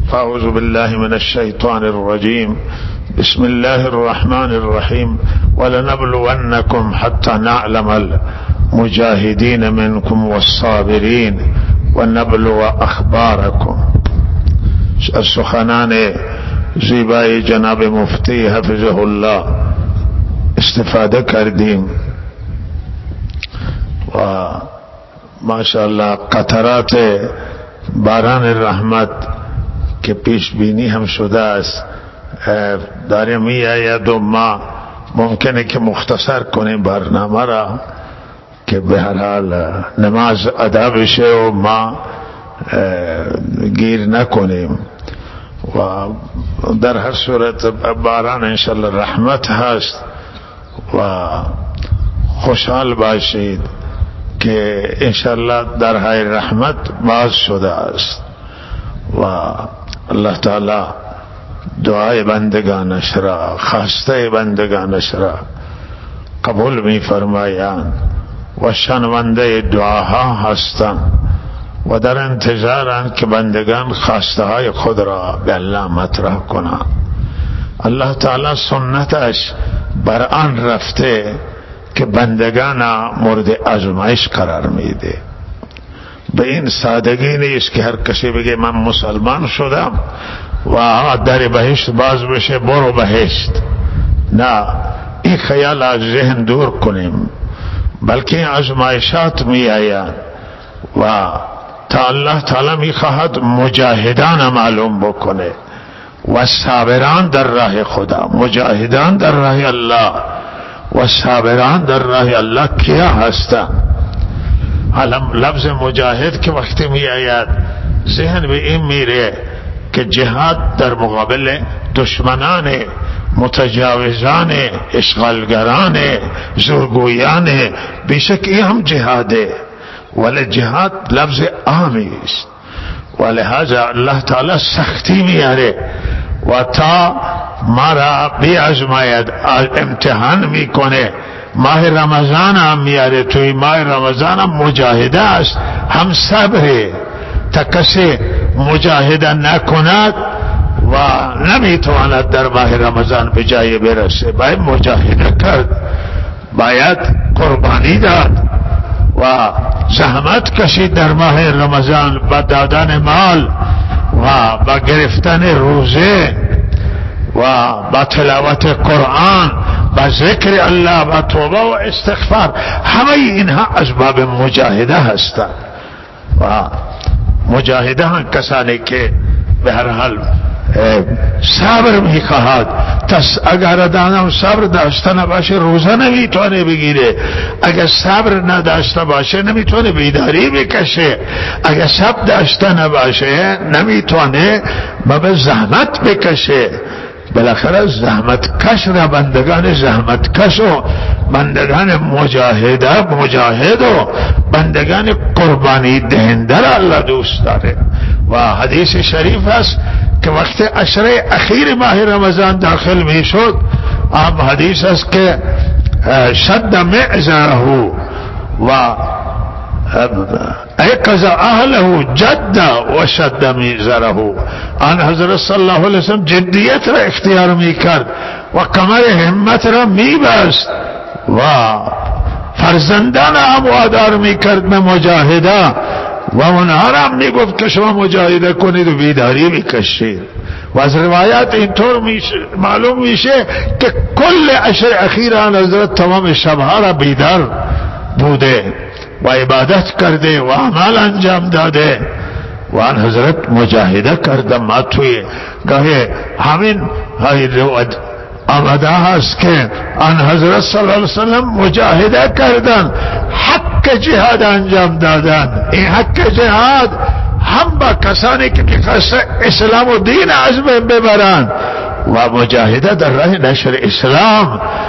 فأعوذ بالله من الشيطان الرجيم. بسم الله الرحمن الرحيم. ولنبلونكم حتى نعلم المجاهدين منكم والصابرين ونبلو اخباركم. از سخنان زیبای جناب مفتی حفظه الله استفاده کردیم و ماشاءالله قطرات باران رحمت که پیش بینی هم شده است داره می آید و ما ممکنه که مختصر کنیم برنامه را که به هر حال نماز ادا بشه و ما گیر نکنیم و در هر صورت باران انشالله رحمت هست و خوشحال باشید که انشالله درهای رحمت باز شده است و الله تعالی دعای بندگانش را خواسته بندگانش را قبول می فرمایند و شنونده دعاها هستند و در انتظارند که بندگان خواسته های خود را به الله مطرح کنند. الله تعالی سنتش بر آن رفته که بندگان مورد آزمایش قرار میده. به این سادگی نیست که هر کسی بگه من مسلمان شدم و در بهشت باز بشه برو بهشت. نه، این خیال از ذهن دور کنیم، بلکه این آزمایشات می آید و تا الله تعالی می خواهد مجاهدان معلوم بکنه و صابران در راه خدا، مجاهدان در راه الله و صابران در راه الله کیا هستند. حالا لفظ مجاهد که وقتی می آید ذهن به این میره که جهاد در مقابل دشمنان، متجاوزان، اشغالگران، زورگویان، بیشک این هم جهاده، ولی جهاد لفظ عامی است و لہذا الله تعالی سختی میاره و تا ما را بیازماید، امتحان میکنه. ماه رمضان هم میاره، توی ماه رمضان هم مجاهده است، هم صبره. تا کسی مجاهده نکند و نمیتواند در ماه رمضان به جای برسه. باید مجاهده کرد، باید قربانی داد و زحمت کشید در ماه رمضان با دادن مال و با گرفتن روزه و با تلاوت قرآن، با ذکر الله، با توبه و استغفار. همه اینها اسباب مجاهده هستند و مجاهده هم کسانی که به هر حال صبر میخواهد. اگر آدم صبر داشته نباشه روزه نمیتونه بگیره، اگر صبر نداشته باشه نمیتونه بیداری بکشه، اگر صبر داشته نباشه نمیتونه به زحمت بکشه. بالاخره زحمت کش را بندگان زحمت کش و بندگان مجاهد و بندگان قربانی دهنده را الله دوست داره. و حدیث شریف است که وقت عشره اخیر ماه رمضان داخل می شد، اب حدیث است که شد معزره و ایقظ اهله جد و شد میزره. آن حضرت صلی الله علیه وسلم جدیت را اختیار می کرد و کمر همت را می بست و فرزندان هم وادار می کرد به مجاهده و اونها را هم می گفت که شما مجاهده کنید و بیداری بکشید. و از روایات اینطور معلوم میشه که کل عشر اخیر آن حضرت تمام شبها را بیدار بوده و عبادت کرده و عمل انجام داده و آن حضرت مجاهده کرده. ما توی گاهی همین آمده هست که آن حضرت صلی الله علیه وسلم مجاهده کردن، حق جهاد انجام دادن. این حق جهاد هم با کسانی که میخواست اسلام و دین از بین ببرند و مجاهده در راه نشر اسلام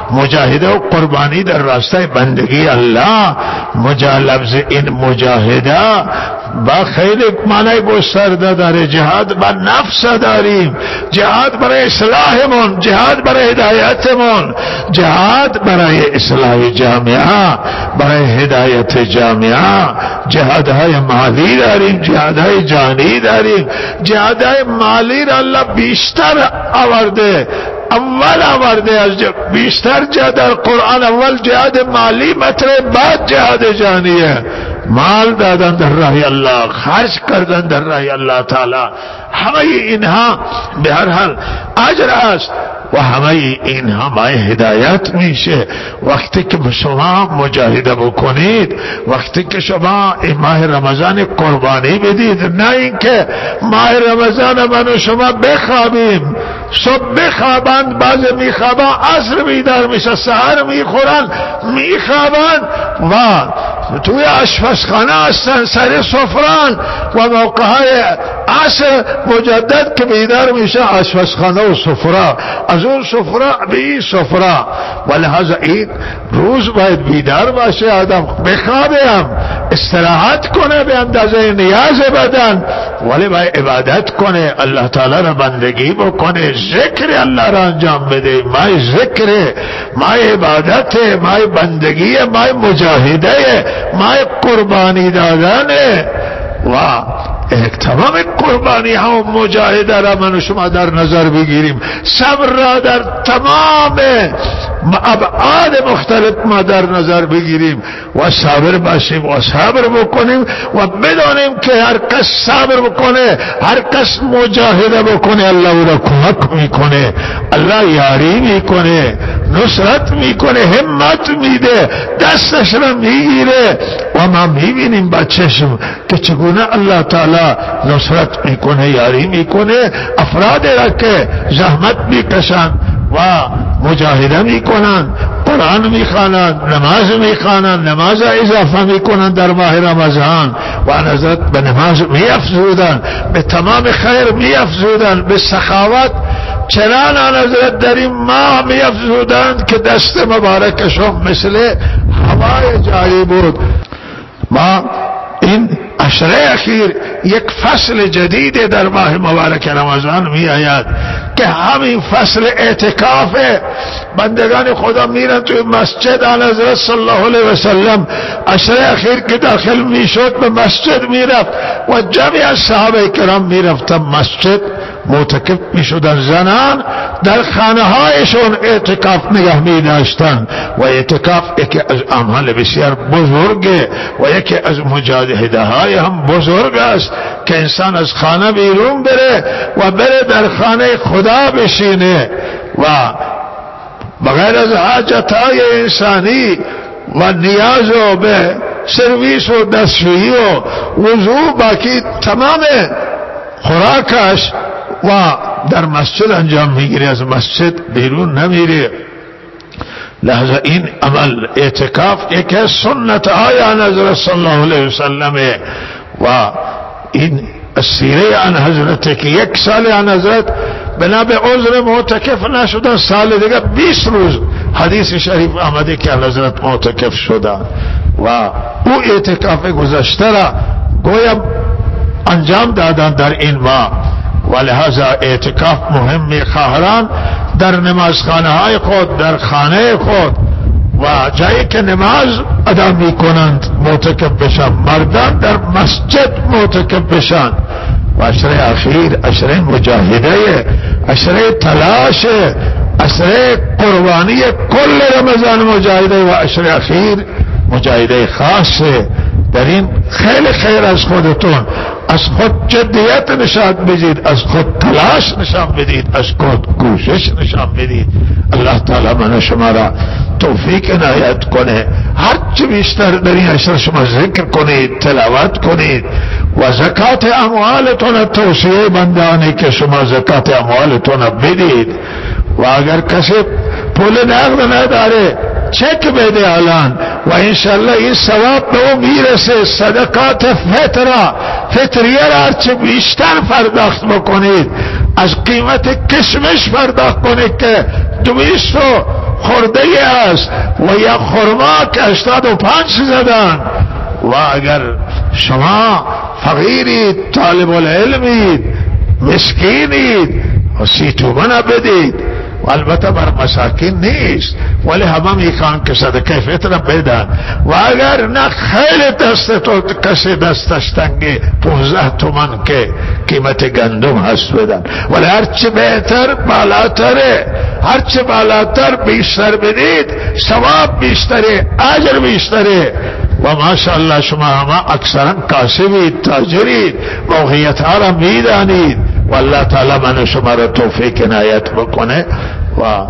مجاهده و قربانی در راستای بندگی الله. لفظ این مجاهده با خیلی معنی گسترده داره. جهاد بر نفس داریم، جهاد برای اصلاحمون، جهاد برای هدایتمون، جهاد برای اصلاح جامعه، برای هدایت جامعه. جهادهای مالی داریم، جهادهای جانی داریم. جهادهای مالی را الله بیشتر آورده، اول آورده از بیشتر جهاد در قرآن. اول جهاد مالی مطرح، بعد جهاد جانیه. مال دادن در راه الله، خرج کردن در راه الله تعالی، همه اینها به هر حال اجر است و همه اینها مای هدایت میشه. وقتی که شما مجاهده بکنید، وقتی که شما این ماه رمضان قربانی بدید، نه اینکه ماه رمضان من و شما بخوابیم، صبح بخوابند، بعض میخوابن، عصر بیدار میشه، سحر میخورن، میخوابن و توی آشپزخانه هستن، سر سفران و موقعهای عصر مجدد که بیدار میشه آشپزخانه و سفره، از اون سفره به این سفره. ولهذا این روز باید بیدار باشه، آدم بخوابه، استراحت کنه به اندازه نیاز بدن، ولی باید عبادت کنه، الله تعالی را بندگی بکنه، ذکر الله را انجام بده. مای ذکر، مای عبادت، مای بندگی، مای مجاهده، مای قربانی دادن و تمام قربانی ها و مجاهده را من و شما در نظر بگیریم. صبر را در تمام ابعاد مختلف ما در نظر بگیریم و صبر باشیم و صبر بکنیم و بدانیم که هر کس صبر بکنه، هر کس مجاهده بکنه، الله او را کمک میکنه، الله یاری میکنه، نصرت میکنه، همت میده، دستش را میگیره و ما میبینیم با چشم که چگونه الله تعالی نصرت میکنه، یاری میکنه. افراد را که زحمت میکشن و مجاهده میکنن، قرآن میخوانند، نماز میخوانند، نماز اضافه میکنند در ماه رمضان و نظرت به نماز میافزودن، به تمام خیر میافزودن، به سخاوت چنان نظرت در این ماه میافزودند که دست مبارکشون مثل هوای جاری بود. ما این عشره اخیر یک فصل جدید در ماه مبارک رمضان می آید که همین فصل اعتکاف. بندگان خدا میرن توی مسجد، آن حضرت صلی الله علیه وسلم عشره اخیر که داخل میشد به مسجد میرفت و جمعی از صحابه کرام میرفتن مسجد معتکف میشدن. زنان در خانه هایشون اعتکاف نگه میداشتن و اعتکاف یکی از اعمال بسیار بزرگه و یکی از مجاهده های هم بزرگ است که انسان از خانه بیرون بره و بره در خانه خدا بشینه و بغیر از حاجت های انسانی و نیاز و به سرویس و دستشویی و وضو باقی تمام خوراکش و در مسجد انجام میگیره، از مسجد بیرون نمیره. لحظه این عمل اعتکاف یکی از سنت های آن حضرت صلی الله علیه وسلم و این سیره آن حضرت که یک سال آن حضرت بنا به عذر معتکف نشدن، سال دیگه 20 روز حدیث شریف آمده که آن حضرت معتکف شدن و او اعتکاف گذشته را گویا انجام دادن در این ماه. ولهذا اعتکاف مهم. خواهران در نمازخانه های خود، در خانه خود و جایی که نماز ادا می کنند معتکف بشن، مردان در مسجد معتکف بشن. و عشره اخیر عشره مجاهده، عشره تلاش، عشره قربانی کل رمضان مجاهده و عشره اخیر مجاهده خاصه. در این خیلی خیر از خودتون، از خود جدیت نشان بدید، از خود تلاش نشان بدید، از خود کوشش نشان بدید. الله تعالی من شما را توفیق عنایت کنه. هرچی بیشتر در این عشر شما ذکر کنید، تلاوت کنید و زکات اموالتون توصیه بندانی که شما زکات اموالتون بدید و اگر کسی پول نقد نداره چک بده الان و انشالله این ثواب به او میرسه. صدقات فطریه را هرچه بیشتر پرداخت بکنید، از قیمت کشمش پرداخت کنید که 200 خورده است و یک خرما که 85 زدن. و اگر شما فقیرید، طالب العلمید، مسکینید و 30 تومن بدید، و البته بر مساکین نیست، ولی همه میخوان که صدقه فطر بدن. و اگر نه خیلی کسی دستش تنگه 15 تومن که قیمت گندم هست بدن. ولی هرچی بهتر بالاتره، هرچی بالاتر بیشتر بدید ثواب بیشتره، اجر بیشتره. و ماشاءالله شما همه اکثرا کاسبید، تاجرید، موقعیت ها را میدانید و الله تعالی من شما را توفیق عنایت بکنه و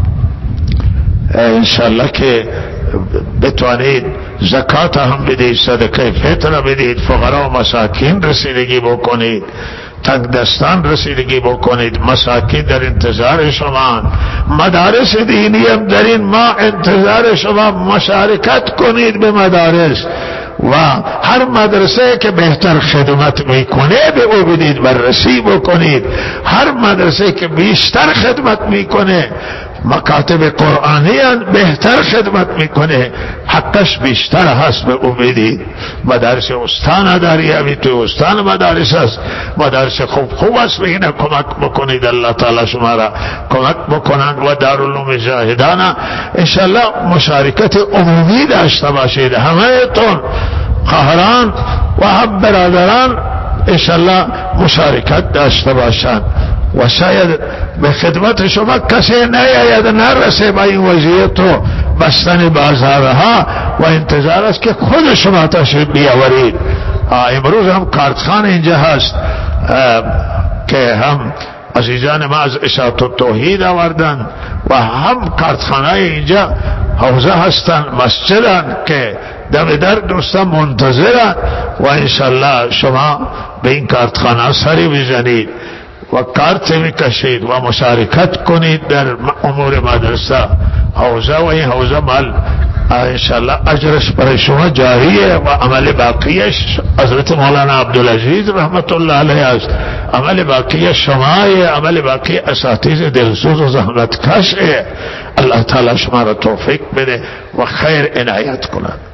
انشاءالله که بتوانید زکات هم بدید، صدقه فطر بدید، فقرا و مساکین رسیدگی بکنید، تنگ دستان رسیدگی بکنید. مساکین در انتظار شما، مدارس دینی هم در این ما انتظار شما، مشارکت کنید به مدارس و هر مدرسه که بهتر خدمت میکنه به او بدید، بررسی بکنید. هر مدرسه که بیشتر خدمت میکنه، مکاتب قرآنی بهتر خدمت میکنه، حقش بیشتر هست به او بدید. مدارس استان داری، همین تو استان مدارس هست، مدارس خوب است، به اینه کمک بکنید. الله تعالی شما را کمک بکنند و دارالعلوم زاهدانه انشاءالله مشارکت عمومی داشته باشید. همه تون خواهران و هم برادران انشاءالله مشارکت داشته باشند و شاید به خدمت شما کسی نیاید، نرسه با این وضعیت و بستن بازارها و انتظار است که خود شما تشریف بیاورید. امروز هم کارتخانه اینجا هست که هم عزیزان ما از اشاعت التوحید آوردن و هم کارتخانه اینجا حوزه هستن، مسجدن که دم در دوستان منتظرن و انشالله شما به این کارتخانه سری بزنید و کارت میکشید و مشارکت کنید در امور مدرسه حوزه و این حوزه مال انشاءالله اجرش برای شما جاریه و عمل باقیش حضرت مولانا عبدالعزیز رحمت الله علیه است. عمل باقی شمای، عمل باقی اساتید دلسوز و زحمت کش. الله تعالی شما را توفیق بده و خیر عنایت کند.